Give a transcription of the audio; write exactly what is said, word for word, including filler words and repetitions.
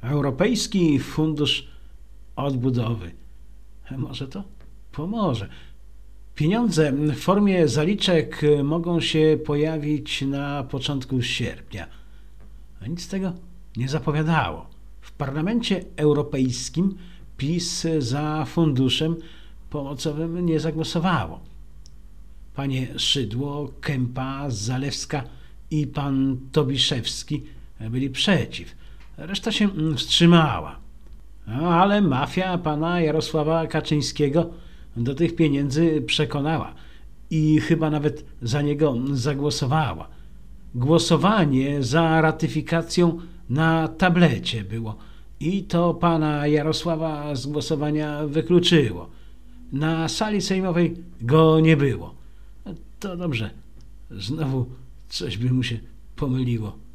Europejski Fundusz Odbudowy. Może to pomoże. Pieniądze w formie zaliczek mogą się pojawić na początku sierpnia. A nic z tego nie zapowiadało. W Parlamencie Europejskim PiS za funduszem pomocowym nie zagłosowało. Panie Szydło, Kempa, Zalewska i pan Tobiszewski byli przeciw. Reszta się wstrzymała. Ale mafia pana Jarosława Kaczyńskiego do tych pieniędzy przekonała i chyba nawet za niego zagłosowała. Głosowanie za ratyfikacją na tablecie było i to pana Jarosława z głosowania wykluczyło. Na sali sejmowej go nie było. To dobrze, znowu coś by mu się pomyliło.